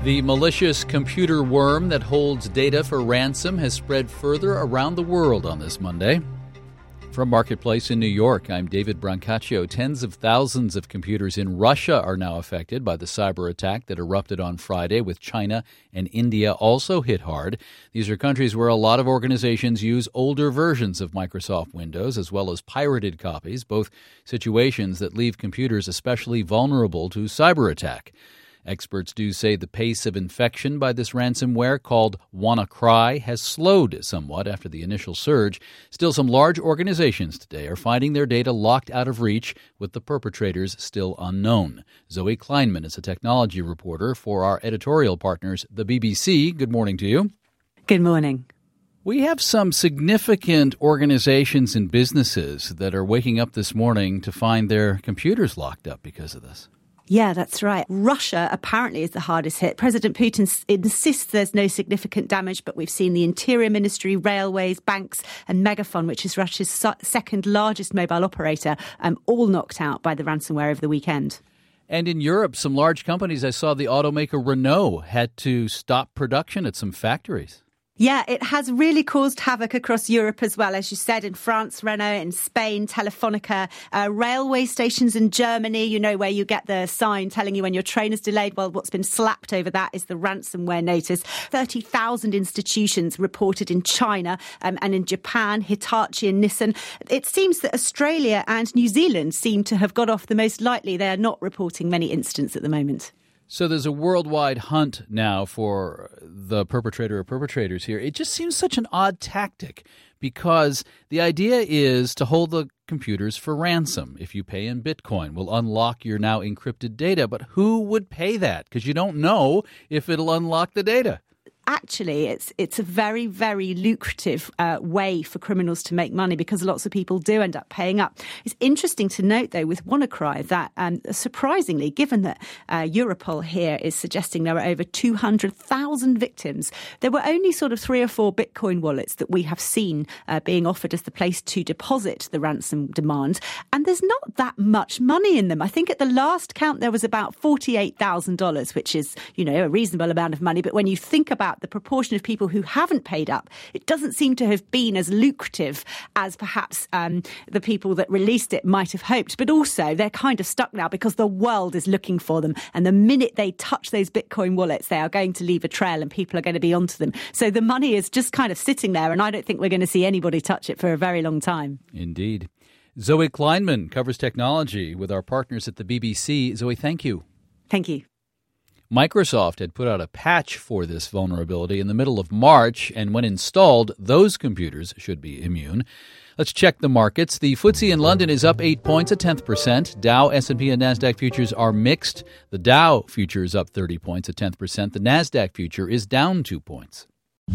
The malicious computer worm that holds data for ransom has spread further around the world on this Monday. From Marketplace in New York, I'm David Brancaccio. Tens of thousands of computers in Russia are now affected by the cyber attack that erupted on Friday, with China and India also hit hard. These are countries where a lot of organizations use older versions of Microsoft Windows as well as pirated copies, both situations that leave computers especially vulnerable to cyber attack. Experts do say the pace of infection by this ransomware, called WannaCry, has slowed somewhat after the initial surge. Still, some large organizations today are finding their data locked out of reach, with the perpetrators still unknown. Zoe Kleinman is a technology reporter for our editorial partners, the BBC. Good morning to you. Good morning. We have some significant organizations and businesses that are waking up this morning to find their computers locked up because of this. Yeah, that's right. Russia apparently is the hardest hit. President Putin insists there's no significant damage, but we've seen the Interior Ministry, railways, banks and Megafon, which is Russia's second largest mobile operator, all knocked out by the ransomware over the weekend. And in Europe, some large companies, I saw the automaker Renault had to stop production at some factories. Yeah, it has really caused havoc across Europe as well. As you said, in France, Renault, in Spain, Telefonica, railway stations in Germany, you know, where you get the sign telling you when your train is delayed. Well, what's been slapped over that is the ransomware notice. 30,000 institutions reported in China and in Japan, Hitachi and Nissan. It seems that Australia and New Zealand seem to have got off the most lightly. They are not reporting many incidents at the moment. So there's a worldwide hunt now for the perpetrator or perpetrators here. It just seems such an odd tactic because the idea is to hold the computers for ransom. If you pay in Bitcoin, we'll unlock your now encrypted data. But who would pay that? Because you don't know if it'll unlock the data. Actually, it's a very, very lucrative way for criminals to make money because lots of people do end up paying up. It's interesting to note, though, with WannaCry that surprisingly, given that Europol here is suggesting there are over 200,000 victims, there were only sort of 3 or 4 Bitcoin wallets that we have seen being offered as the place to deposit the ransom demand. And there's not that much money in them. I think at the last count there was about $48,000, which is, you know, a reasonable amount of money. But when you think about the proportion of people who haven't paid up, it doesn't seem to have been as lucrative as perhaps the people that released it might have hoped. But also, they're kind of stuck now because the world is looking for them. And the minute they touch those Bitcoin wallets, they are going to leave a trail and people are going to be onto them. So the money is just kind of sitting there, and I don't think we're going to see anybody touch it for a very long time. Indeed. Zoe Kleinman covers technology with our partners at the BBC. Zoe, thank you. Thank you. Microsoft had put out a patch for this vulnerability in the middle of March, and when installed, those computers should be immune. Let's check the markets. The FTSE in London is up 8 points, 0.1%. Dow, S&P, and NASDAQ futures are mixed. The Dow future is up 30 points, 0.1%. The NASDAQ future is down 2 points.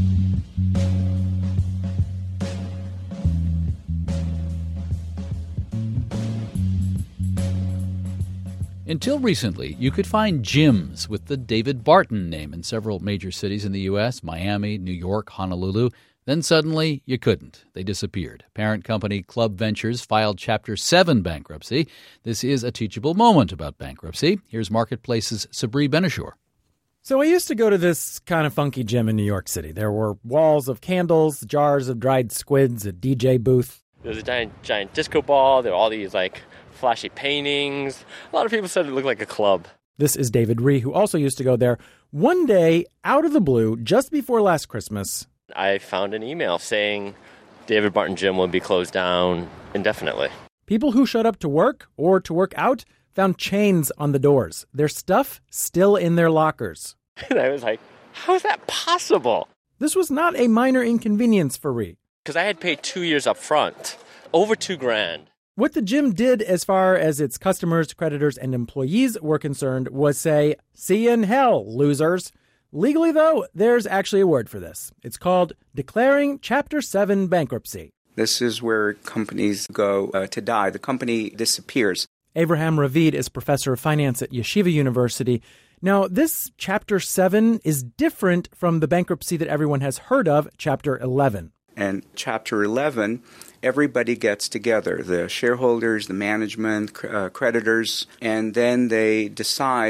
Until recently, you could find gyms with the David Barton name in several major cities in the U.S., Miami, New York, Honolulu. Then suddenly, you couldn't. They disappeared. Parent company Club Ventures filed Chapter 7 bankruptcy. This is a teachable moment about bankruptcy. Here's Marketplace's Sabri Benishore. So I used to go to this kind of funky gym in New York City. There were walls of candles, jars of dried squids, a DJ booth. There was a giant disco ball. There were all these, flashy paintings. A lot of people said it looked like a club. This is David Rhee, who also used to go there. One day, out of the blue, just before last Christmas, I found an email saying David Barton Gym will be closed down indefinitely. People who showed up to work or to work out found chains on the doors. Their stuff still in their lockers. And I was like, how is that possible? This was not a minor inconvenience for Rhee. Because I had paid 2 years up front, over $2,000. What the gym did as far as its customers, creditors, and employees were concerned was say, see you in hell, losers. Legally, though, there's actually a word for this. It's called declaring Chapter 7 bankruptcy. This is where companies go to die. The company disappears. Avraham Ravid is professor of finance at Yeshiva University. Now, this Chapter 7 is different from the bankruptcy that everyone has heard of, Chapter 11. And Chapter 11, everybody gets together, the shareholders, the management, creditors, and then they decide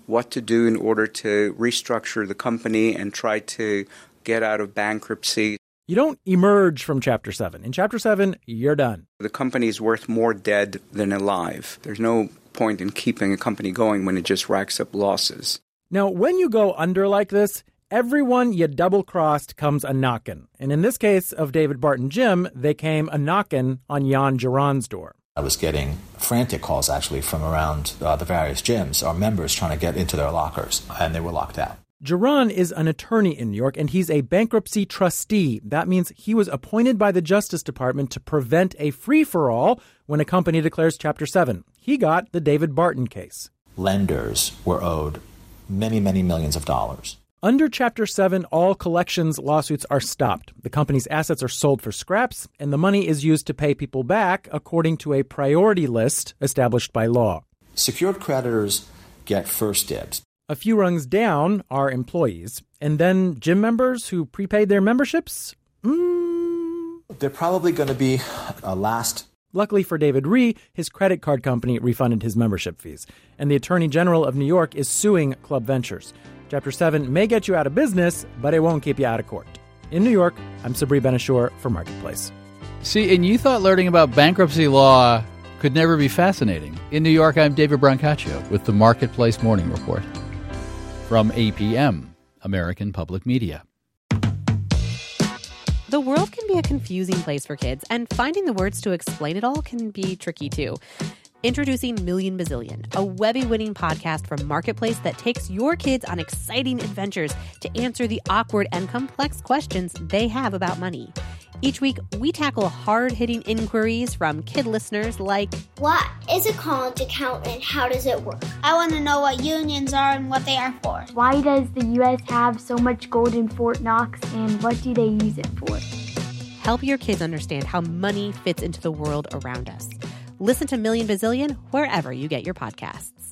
what to do in order to restructure the company and try to get out of bankruptcy. You don't emerge from Chapter 7. In Chapter 7, you're done. The company is worth more dead than alive. There's no point in keeping a company going when it just racks up losses. Now, when you go under like this, everyone you double-crossed comes a-knockin'. And in this case of David Barton Gym, they came a-knockin' on Jan Geron's door. I was getting frantic calls, actually, from around the various gyms, our members trying to get into their lockers, and they were locked out. Geron is an attorney in New York, and he's a bankruptcy trustee. That means he was appointed by the Justice Department to prevent a free-for-all when a company declares Chapter 7. He got the David Barton case. Lenders were owed many, many millions of dollars. Under Chapter 7, all collections lawsuits are stopped. The company's assets are sold for scraps, and the money is used to pay people back according to a priority list established by law. Secured creditors get first dibs. A few rungs down are employees, and then gym members who prepaid their memberships? They're probably going to be last. Luckily for David Rhee, his credit card company refunded his membership fees, and the Attorney General of New York is suing Club Ventures. Chapter 7 may get you out of business, but it won't keep you out of court. In New York, I'm Sabri Ben-Achour for Marketplace. See, and you thought learning about bankruptcy law could never be fascinating. In New York, I'm David Brancaccio with the Marketplace Morning Report. From APM, American Public Media. The world can be a confusing place for kids, and finding the words to explain it all can be tricky too. Introducing Million Bazillion, a Webby-winning podcast from Marketplace that takes your kids on exciting adventures to answer the awkward and complex questions they have about money. Each week, we tackle hard-hitting inquiries from kid listeners like, what is a college account and how does it work? I want to know what unions are and what they are for. Why does the U.S. have so much gold in Fort Knox, and what do they use it for? Help your kids understand how money fits into the world around us. Listen to Million Bazillion wherever you get your podcasts.